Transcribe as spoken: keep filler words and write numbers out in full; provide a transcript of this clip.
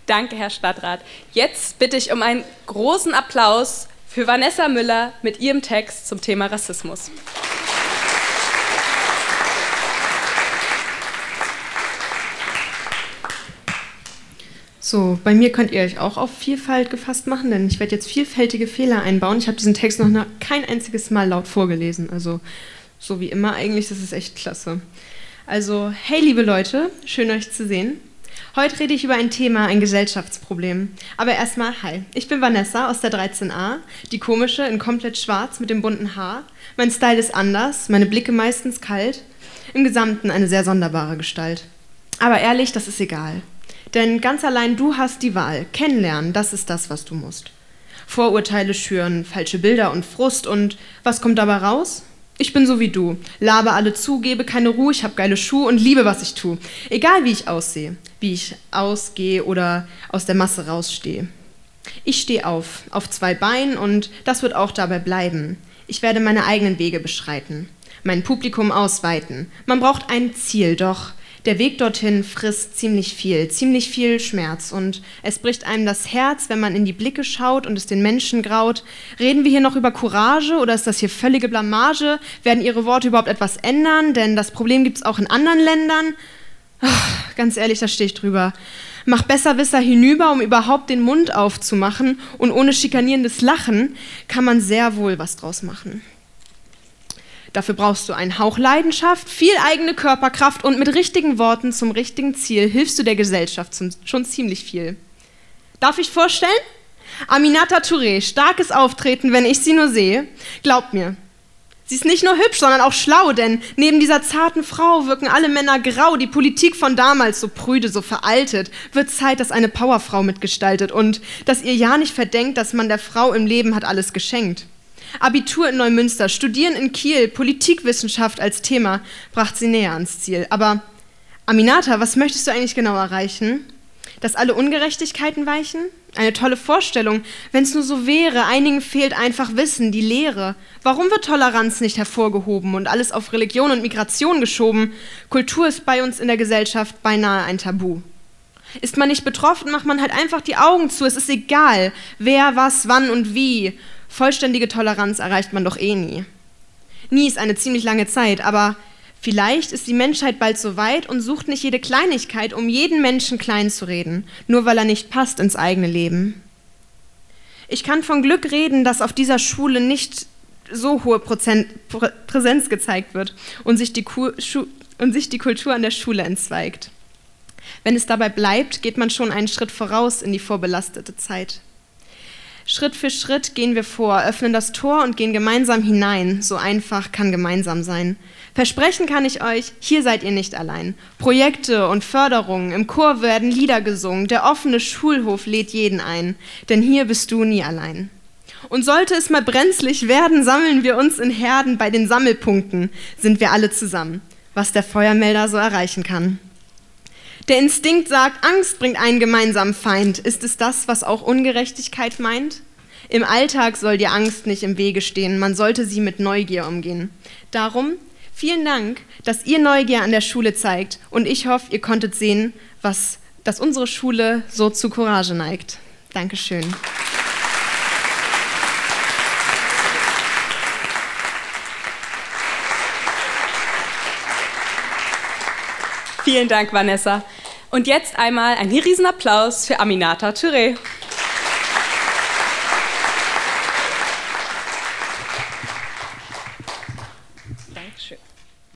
Danke, Herr Stadtrat. Jetzt bitte ich um einen großen Applaus für Vanessa Müller mit ihrem Text zum Thema Rassismus. So, bei mir könnt ihr euch auch auf Vielfalt gefasst machen, denn ich werde jetzt vielfältige Fehler einbauen. Ich habe diesen Text noch kein einziges Mal laut vorgelesen, also so wie immer eigentlich, das ist echt klasse. Also, hey liebe Leute, schön euch zu sehen. Heute rede ich über ein Thema, ein Gesellschaftsproblem. Aber erstmal, hi, ich bin Vanessa aus der dreizehn a, die komische in komplett schwarz mit dem bunten Haar. Mein Style ist anders, meine Blicke meistens kalt, im Gesamten eine sehr sonderbare Gestalt. Aber ehrlich, das ist egal. Denn ganz allein du hast die Wahl. Kennenlernen, das ist das, was du musst. Vorurteile schüren, falsche Bilder und Frust. Und was kommt dabei raus? Ich bin so wie du. Labe alle zu, gebe keine Ruhe, ich habe geile Schuhe und liebe, was ich tue. Egal, wie ich aussehe, wie ich ausgehe oder aus der Masse rausstehe. Ich stehe auf, auf zwei Beinen und das wird auch dabei bleiben. Ich werde meine eigenen Wege beschreiten, mein Publikum ausweiten. Man braucht ein Ziel, doch der Weg dorthin frisst ziemlich viel, ziemlich viel Schmerz und es bricht einem das Herz, wenn man in die Blicke schaut und es den Menschen graut. Reden wir hier noch über Courage oder ist das hier völlige Blamage? Werden ihre Worte überhaupt etwas ändern? Denn das Problem gibt es auch in anderen Ländern. Ach, ganz ehrlich, da stehe ich drüber. Mach Besserwisser hinüber, um überhaupt den Mund aufzumachen und ohne schikanierendes Lachen kann man sehr wohl was draus machen. Dafür brauchst du einen Hauch Leidenschaft, viel eigene Körperkraft und mit richtigen Worten zum richtigen Ziel hilfst du der Gesellschaft zum, schon ziemlich viel. Darf ich vorstellen? Aminata Touré, starkes Auftreten, wenn ich sie nur sehe. Glaubt mir, sie ist nicht nur hübsch, sondern auch schlau, denn neben dieser zarten Frau wirken alle Männer grau. Die Politik von damals, so prüde, so veraltet, wird Zeit, dass eine Powerfrau mitgestaltet und dass ihr ja nicht verdenkt, dass man der Frau im Leben hat alles geschenkt. Abitur in Neumünster, Studieren in Kiel, Politikwissenschaft als Thema brachte sie näher ans Ziel. Aber Aminata, was möchtest du eigentlich genau erreichen? Dass alle Ungerechtigkeiten weichen? Eine tolle Vorstellung, wenn es nur so wäre. Einigen fehlt einfach Wissen, die Lehre. Warum wird Toleranz nicht hervorgehoben und alles auf Religion und Migration geschoben? Kultur ist bei uns in der Gesellschaft beinahe ein Tabu. Ist man nicht betroffen, macht man halt einfach die Augen zu. Es ist egal, wer, was, wann und wie. Vollständige Toleranz erreicht man doch eh nie. Nie ist eine ziemlich lange Zeit, aber vielleicht ist die Menschheit bald so weit und sucht nicht jede Kleinigkeit, um jeden Menschen klein zu reden, nur weil er nicht passt ins eigene Leben. Ich kann von Glück reden, dass auf dieser Schule nicht so hohe Prozent, Prä- Präsenz gezeigt wird und sich, die Ku- Schu- und sich die Kultur an der Schule entzweigt. Wenn es dabei bleibt, geht man schon einen Schritt voraus in die vorbelastete Zeit. Schritt für Schritt gehen wir vor, öffnen das Tor und gehen gemeinsam hinein. So einfach kann gemeinsam sein. Versprechen kann ich euch, hier seid ihr nicht allein. Projekte und Förderungen, im Chor werden Lieder gesungen, der offene Schulhof lädt jeden ein, denn hier bist du nie allein. Und sollte es mal brenzlig werden, sammeln wir uns in Herden, bei den Sammelpunkten sind wir alle zusammen, was der Feuermelder so erreichen kann. Der Instinkt sagt, Angst bringt einen gemeinsamen Feind. Ist es das, was auch Ungerechtigkeit meint? Im Alltag soll dir Angst nicht im Wege stehen, man sollte sie mit Neugier umgehen. Darum vielen Dank, dass ihr Neugier an der Schule zeigt und ich hoffe, ihr konntet sehen, was, dass unsere Schule so zu Courage neigt. Dankeschön. Vielen Dank, Vanessa. Und jetzt einmal einen riesen Applaus für Aminata Touré. Dankeschön.